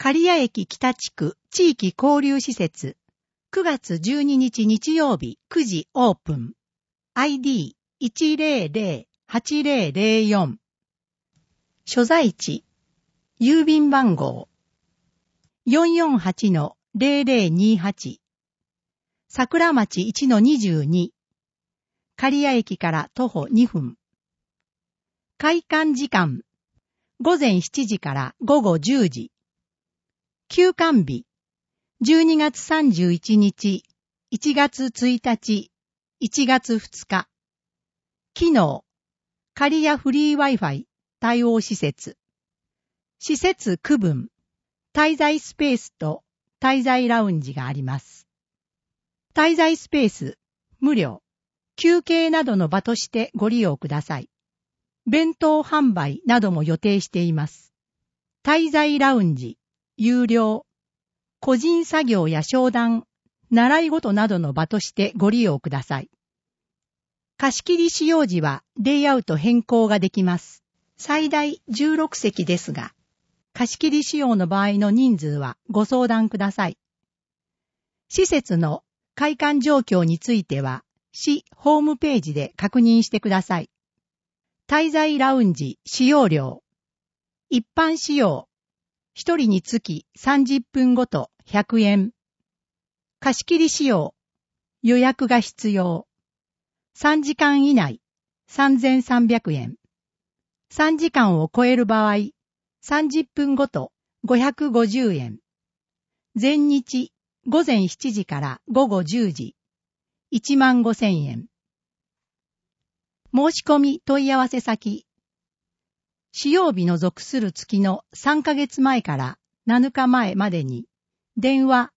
刈谷駅北地区地域交流施設9月12日日曜日9時オープン ID1008004 所在地郵便番号 448-0028 桜町 1-22 刈谷駅から徒歩2分開館時間午前7時から午後10時休館日12月31日、1月1日、1月2日。機能、刈谷フリー Wi-Fi 対応施設。施設区分、滞在スペースと滞在ラウンジがあります。滞在スペース、無料、休憩などの場としてご利用ください。弁当販売なども予定しています。滞在ラウンジ、有料。個人作業や商談、習い事などの場としてご利用ください。貸し切り使用時はレイアウト変更ができます。最大16席ですが、貸し切り使用の場合の人数はご相談ください。施設の開館状況については、市ホームページで確認してください。滞在ラウンジ使用料。一般使用。一人につき30分ごと100円。貸し切り使用。予約が必要。3時間以内3300円。3時間を超える場合、30分ごと550円。全日午前7時から午後10時。15000円。申し込み問い合わせ先。使用日の属する月の3ヶ月前から7日前までに、電話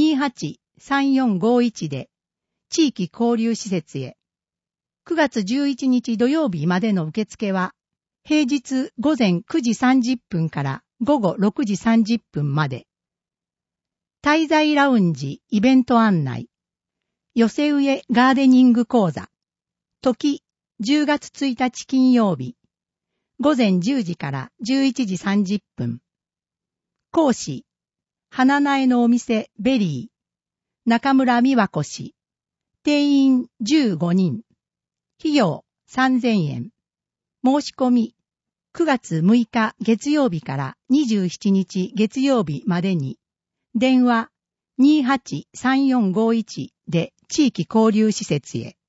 283451で地域交流施設へ。9月11日土曜日までの受付は、平日午前9時30分から午後6時30分まで。滞在ラウンジイベント案内。寄せ植えガーデニング講座。時10月1日金曜日。午前10時から11時30分。講師、花苗のお店ベリー、中村美和子氏。定員15人。費用3000円。申し込み、9月6日月曜日から27日月曜日までに、電話283451で地域交流施設へ。